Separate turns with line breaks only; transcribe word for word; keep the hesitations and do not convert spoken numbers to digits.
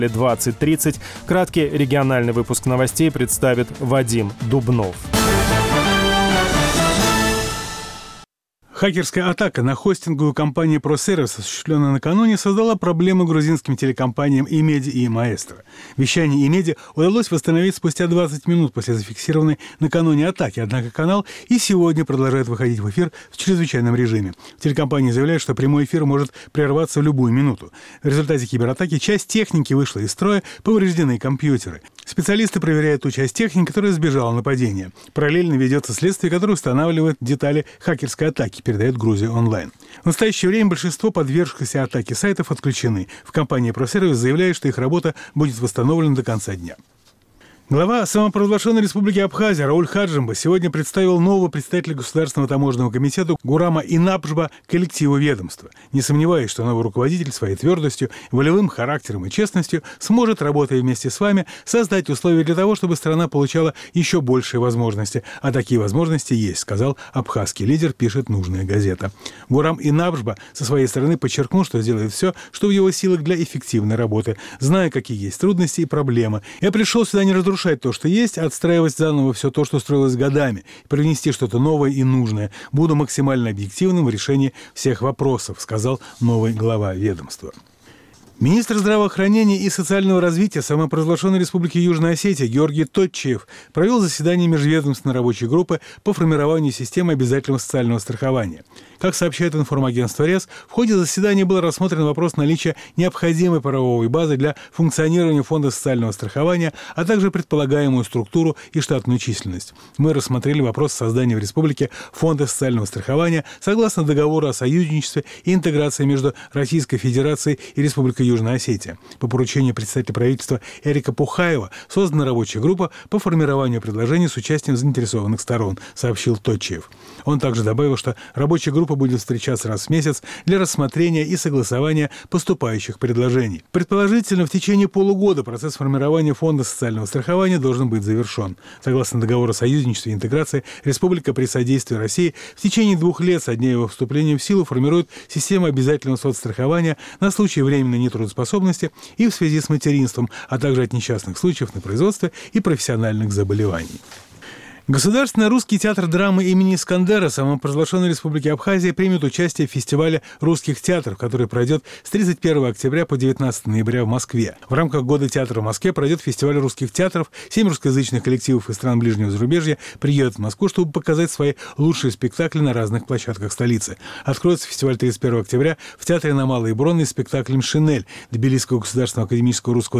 двадцать тридцать. Краткий региональный выпуск новостей представит Вадим Дубнов.
Хакерская атака на хостинговую компанию ProService, осуществленная накануне, создала проблемы грузинским телекомпаниям Имеди и Маэстро. Вещание Имеди удалось восстановить спустя двадцать минут после зафиксированной накануне атаки, однако канал и сегодня продолжает выходить в эфир в чрезвычайном режиме. Телекомпания заявляет, что прямой эфир может прерваться в любую минуту. В результате кибератаки часть техники вышла из строя, повреждены компьютеры. Специалисты проверяют ту часть техники, которая избежала нападения. Параллельно ведется следствие, которое устанавливает детали хакерской атаки, передает Грузия онлайн. В настоящее время большинство подвергшихся атаке сайтов отключены. В компании ProService заявляют, что их работа будет восстановлена до конца дня. Глава самопровозглашенной республики Абхазия Рауль Хаджимба сегодня представил нового представителя Государственного таможенного комитета Гурама Инабжба коллективу ведомства. Не сомневаюсь, что новый руководитель своей твердостью, волевым характером и честностью сможет, работая вместе с вами, создать условия для того, чтобы страна получала еще большие возможности. А такие возможности есть, сказал абхазский лидер, пишет нужная газета. Гурам Инабжба со своей стороны подчеркнул, что сделает все, что в его силах для эффективной работы. Зная, какие есть трудности и проблемы. Я пришел сюда не разрушать то, что есть, отстраивать заново все то, что строилось годами, привнести что-то новое и нужное. Буду максимально объективным в решении всех вопросов, сказал новый глава ведомства. Министр здравоохранения и социального развития самопровозглашенной Республики Южная Осетия Георгий Тотчиев провел заседание межведомственной рабочей группы по формированию системы обязательного социального страхования. Как сообщает информагентство РЕС, в ходе заседания был рассмотрен вопрос наличия необходимой правовой базы для функционирования Фонда социального страхования, а также предполагаемую структуру и штатную численность. Мы рассмотрели вопрос создания в республике Фонда социального страхования согласно договору о союзничестве и интеграции между Российской Федерацией и Республикой Южная Осетия. По поручению представителя правительства Эрика Пухаева создана рабочая группа по формированию предложений с участием заинтересованных сторон, сообщил Тотчиев. Он также добавил, что рабочая группа будет встречаться раз в месяц для рассмотрения и согласования поступающих предложений. Предположительно, в течение полугода процесс формирования Фонда социального страхования должен быть завершен. Согласно договору о союзничестве и интеграции, республика при содействии России в течение двух лет со дня его вступления в силу формирует систему обязательного соцстрахования на случай временной нетрудоспособности и в связи с материнством, а также от несчастных случаев на производстве и профессиональных заболеваний. Государственный русский театр драмы имени Искандера самопровозглашенной Республики Абхазия примет участие в фестивале русских театров, который пройдет с тридцать первого октября по девятнадцатого ноября в Москве. В рамках Года театра в Москве пройдет фестиваль русских театров. Семь русскоязычных коллективов из стран ближнего зарубежья приедут в Москву, чтобы показать свои лучшие спектакли на разных площадках столицы. Откроется фестиваль тридцать первого октября в театре на Малой Бронной спектаклем «Шинель» Тбилисского государственного академического русского